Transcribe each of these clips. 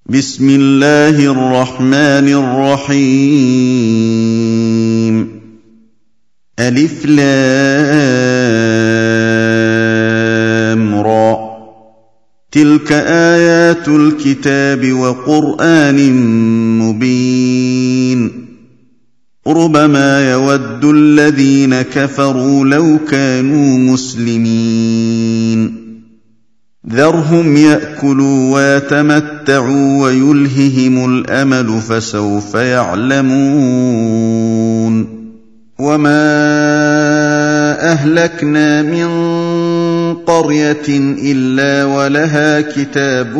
بسم الله الرحمن الرحيم ألف لام را تلك آيات الكتاب وقرآن مبين ربما يود الذين كفروا لو كانوا مسلمين ذرهم يأكلوا ويتمتعوا ويلههم الأمل فسوف يعلمون وما أهلكنا من قرية إلا ولها كتاب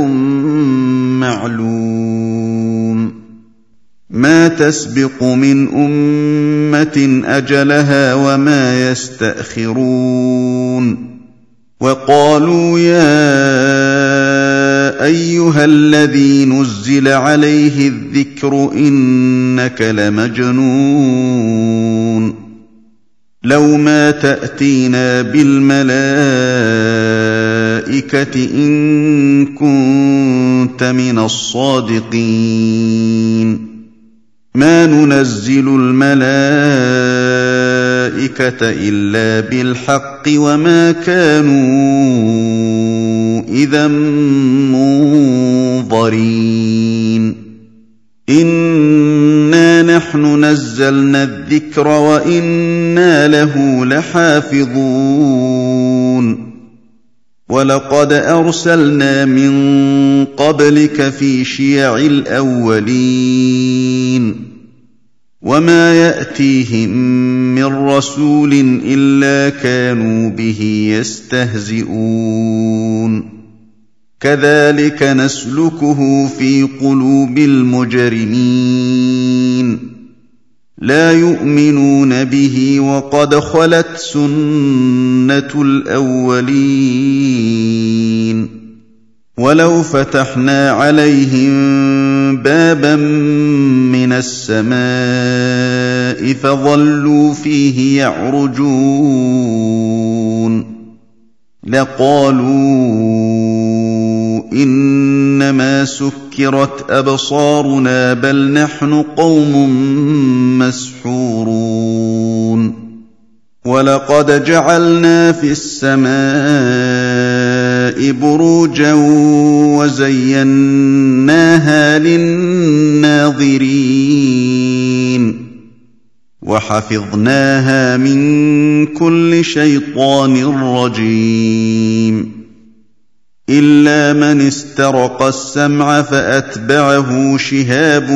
معلوم ما تسبق من أمة أجلها وما يستأخرون وقالوا يا أيها الذي نزل عليه الذكر إنك لمجنون لو ما تأتينا بالملائكة إن كنت من الصادقين ما ننزل الملائكة إلا بالحق وما كانوا إذا منظرين إنا نحن نزلنا الذكر وإنا له لحافظون ولقد أرسلنا من قبلك في شيع الأولين وما يأتيهم من رسول إلا كانوا به يستهزئون كذلك نسلكه في قلوب المجرمين لا يؤمنون به وقد خلت سنة الأولين ولو فتحنا عليهم بابا من السماء فظلوا فيه يعرجون لقالوا إنما سكرت أبصارنا بل نحن قوم مسحورون ولقد جعلنا في السماء بروجا وزيناها للناظرين وحفظناها من كل شيطان رجيم إلا من استرق السمع فأتبعه شهاب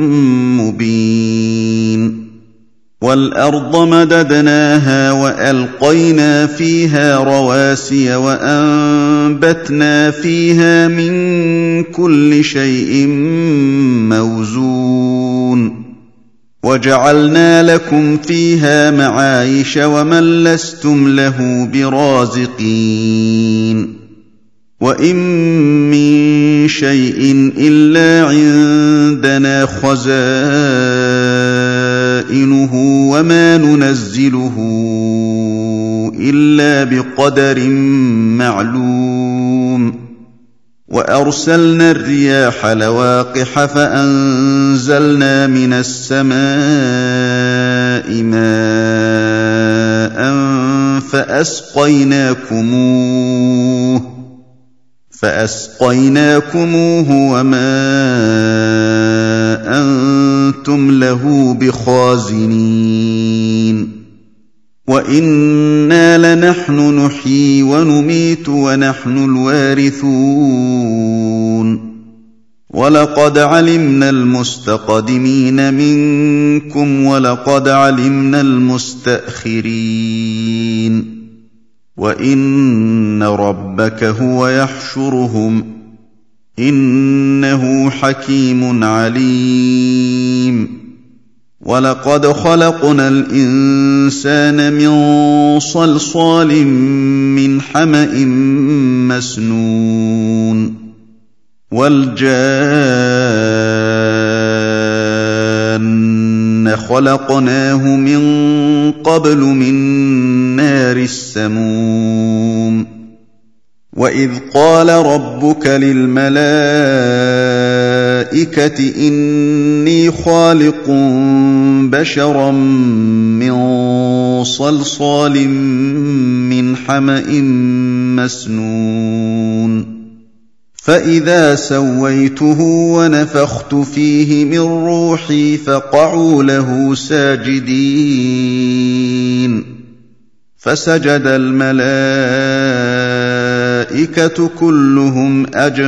مبين والأرض مددناها وألقينا فيها رواسي وأنبتنا فيها من كل شيء موزون وجعلنا لكم فيها معايش ومن لستم له برازقين وإن من شيء إلا عندنا خزائنه وما ننزله إلا بقدر معلوم وأرسلنا الرياح لواقح فأنزلنا من السماء ماء فأسقيناكموه وما أنتم له بخازنين وإنا لنحن نحيي ونميت ونحن الوارثون ولقد علمنا المستقدمين منكم ولقد علمنا المستأخرين وإن ربك هو يحشرهم إنه حكيم عليم ولقد خلقنا الإنسان من صلصال من حمأ مسنون والجان خلقناه من قبل من نار السموم وإذ قال ربك للملائكة إني خالق بشرا من صلصال من حمأ مسنون فإذا سويته ونفخت فيه من روحي فقعوا له ساجدين فسجد الملائكة كلهم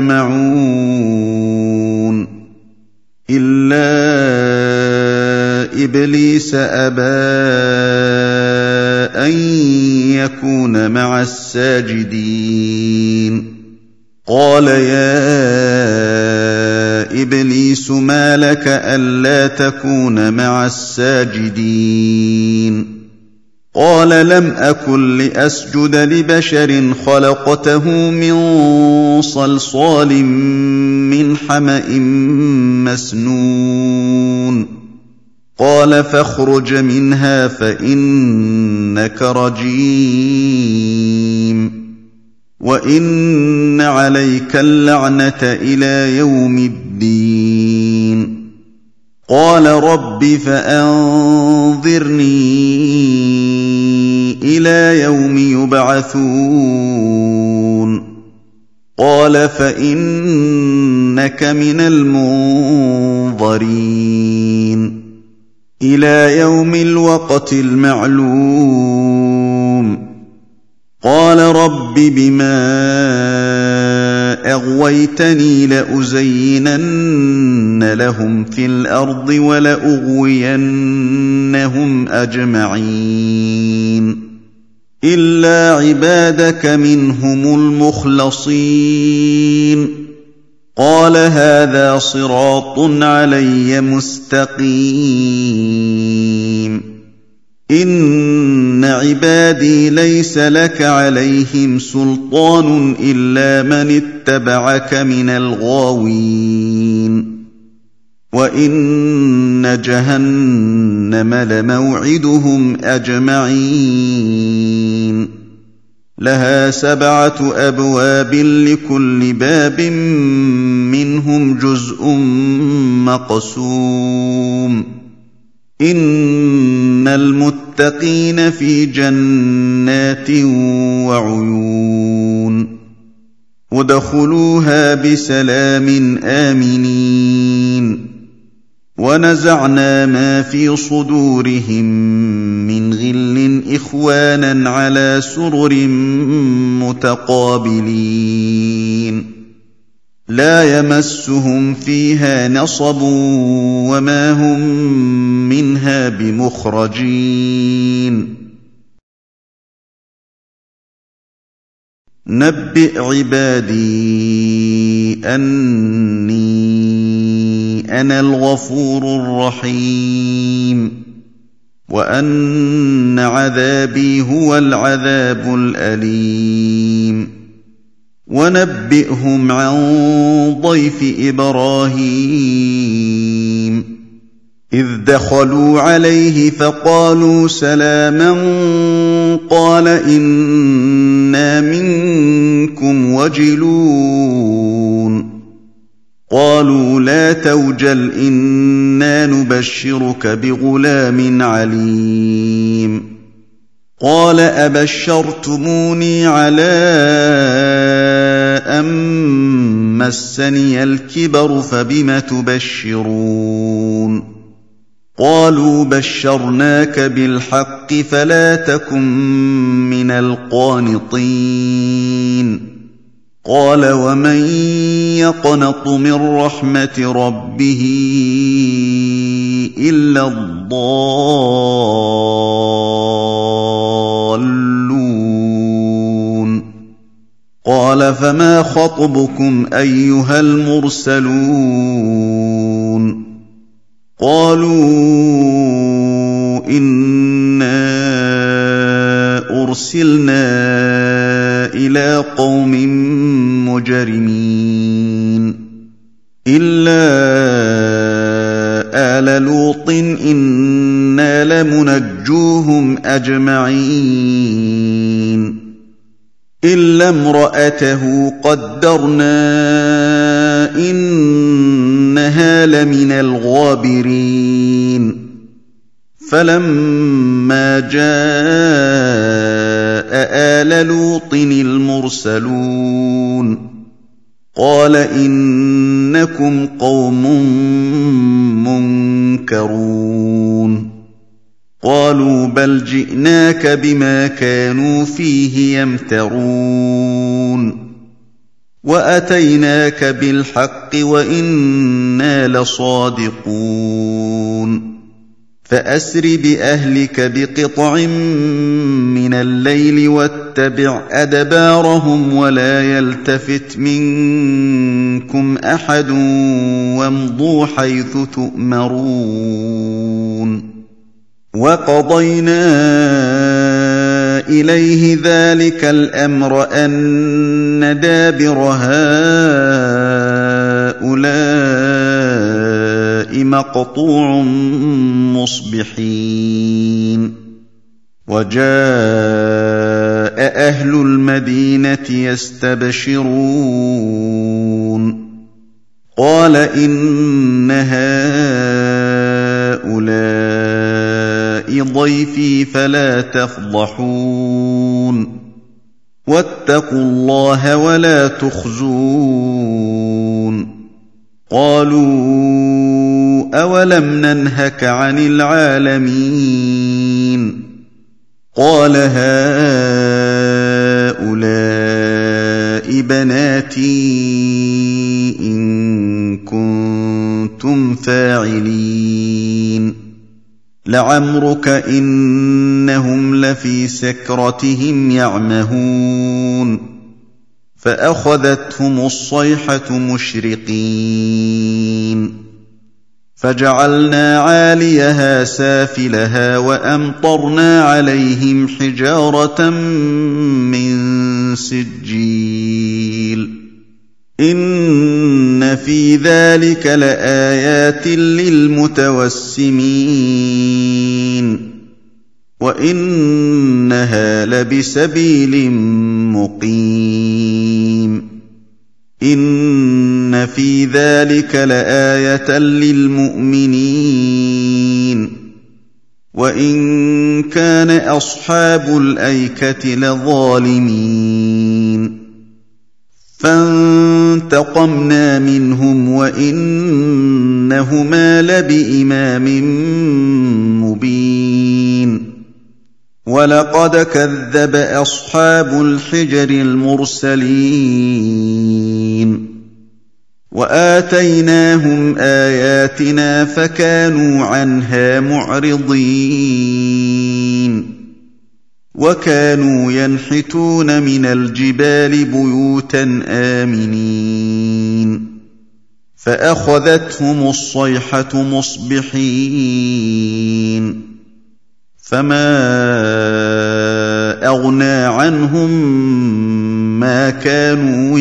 أجمعون إلا إبليس أبى أن يكون مع الساجدين قال يا إبليس ما لك ألا تكون مع الساجدين قال لم أكن لأسجد لبشر خلقته من صلصال من حمأ مسنون قال فاخرج منها فإنك رجيم وإن عليك اللعنة إلى يوم الدين قال رب فأنظرني إلى يوم يبعثون قال فإنك من المنظرين إلى يوم الوقت المعلوم قال رب بما أغويتني لأزينن لهم في الأرض ولأغوينهم أجمعين إلا عبادك منهم المخلصين قال هذا صراط علي مستقيم إن عبادي ليس لك عليهم سلطان إلا من اتبعك من الغاوين وإن جهنم لموعدهم أجمعين لها 7 أبواب لكل باب منهم جزء مقسوم إن المتقين في جنات وعيون ودخلوها بسلام آمنين ونزعنا ما في صدورهم من غل إخوانا على سرر متقابلين لا يمسهم فيها نصب وما هم منها بمخرجين نبئ عبادي أني أنا الغفور الرحيم وأن عذابي هو العذاب الأليم ونبئهم عن ضيف إبراهيم إذ دخلوا عليه فقالوا سلاما قال إنا منكم وجلون قالوا لا توجل إنا نبشرك بغلام عليم قال أبشرتموني على أن مسني الكبر فبم تبشرون قالوا بشرناك بالحق فلا تكن من القانطين قال ومن يقنط من رحمة ربه إلا الضالون قال فما خطبكم أيها المرسلون قالوا إنا أرسلنا إلى قوم مجرمين إلا آل لوط إنا لمنجوهم أجمعين إلا امرأته قدرنا إنها إنها لمن الغابرين فلما جاء آل لوط المرسلون قال إنكم قوم منكرون قالوا بل جئناك بما كانوا فيه يمترون وأتيناك بالحق وإنا لصادقون فأسر بأهلك بقطع من الليل واتبع أدبارهم ولا يلتفت منكم أحد وامضوا حيث تؤمرون وقضينا إليه ذلك الأمر أن دابر هؤلاء مقطوع مصبحين وجاء أهل المدينة يستبشرون قال إن هؤلاء ضيفي فلا تفضحون واتقوا الله ولا تخزون قالوا أولم ننهك عن العالمين قال هؤلاء بناتي إن كنتم فاعلين لعمرك إنهم لفي سكرتهم يعمهون فأخذتهم الصيحة مشرقين فجعلنا عاليها سافلها وأمطرنا عليهم حجارة من سجيل إن في ذلك لآيات للمتوسمين وإنها لبسبيل مقيم إن في ذلك لآية للمؤمنين وإن كان أصحاب الأيكة لظالمين فانتقمنا منهم وإنهما لبإمام مبين ولقد كذب أصحاب الحجر المرسلين وآتيناهم آياتنا فكانوا عنها معرضين وكانوا ينحتون من الجبال بيوتا آمنين فأخذتهم الصيحة مصبحين فما أغنى عنهم ما كانوا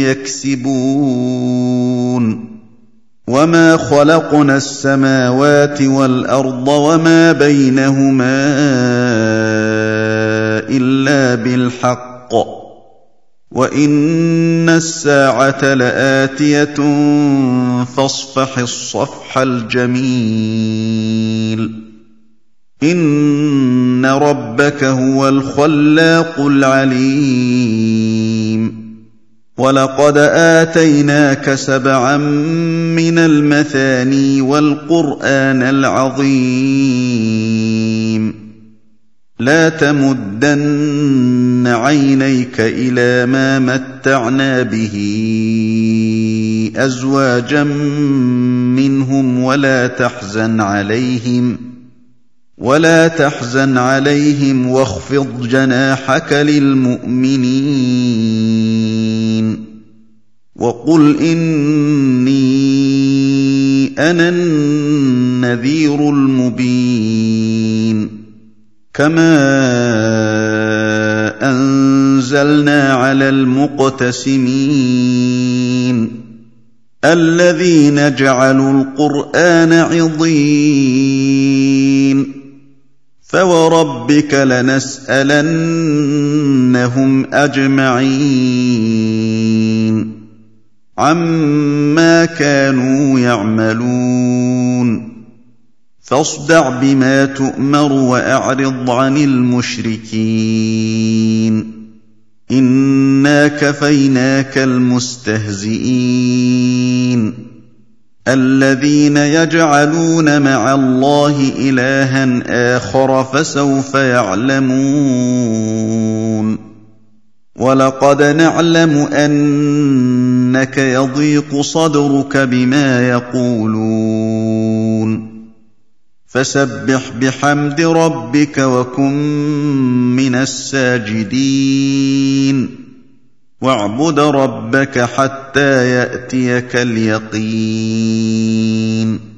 يكسبون وما خلقنا السماوات والأرض وما بينهما إلا بالحق وإن الساعة لآتية فاصفح الصفح الجميل إن ربك هو الخلاق العليم ولقد آتيناك 7 من المثاني والقرآن العظيم لا تمدن عينيك إلى ما متعنا به أزواجا منهم ولا تحزن عليهم واخفض جناحك للمؤمنين وقل إني أنا النذير المبين كما أنزلنا على المقتسمين الذين جعلوا القرآن عضين فوربك لنسألنهم أجمعين عما كانوا يعملون فاصدع بما تؤمر وأعرض عن المشركين إنا كفيناك المستهزئين الذين يجعلون مع الله إلها آخر فسوف يعلمون ولقد نعلم أنك يضيق صدرك بما يقولون فسبح بحمد ربك وكن من الساجدين واعبد ربك حتى يأتيك اليقين